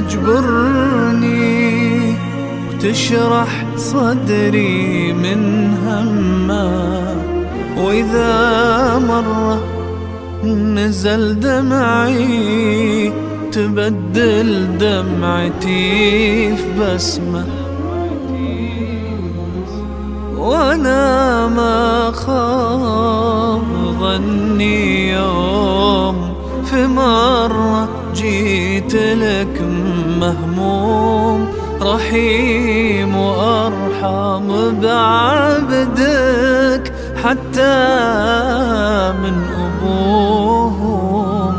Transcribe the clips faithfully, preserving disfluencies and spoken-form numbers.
تجبرني وتشرح صدري من همه، وإذا مرة نزل دمعي تبدل دمعتي في بسمة. وأنا ما خاب ظني يوم في مرة جيت لك مهموم، رحيم وأرحم بعبدك حتى من أبوهم.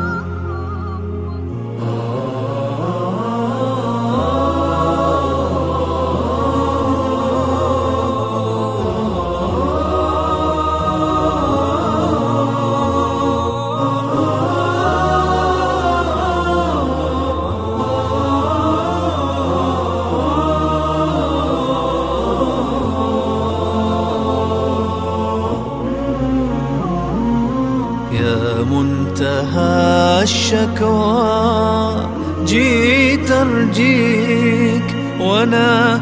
يا منتهى الشكوى جيت أرجيك، وأنا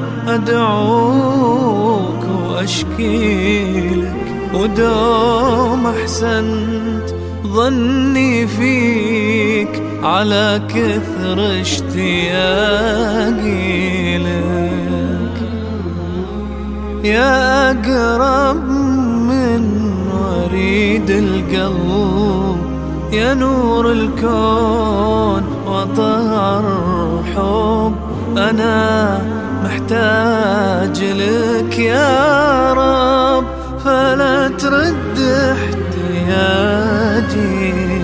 أدعوك وأشكيلك، ودوم أحسنت ظني فيك على كثر اشتياقي لك. يا أقرب من وريد القلب، يا نور الكون وطهر حب، أنا محتاج لك يا رب، فلا ترد احتياجي.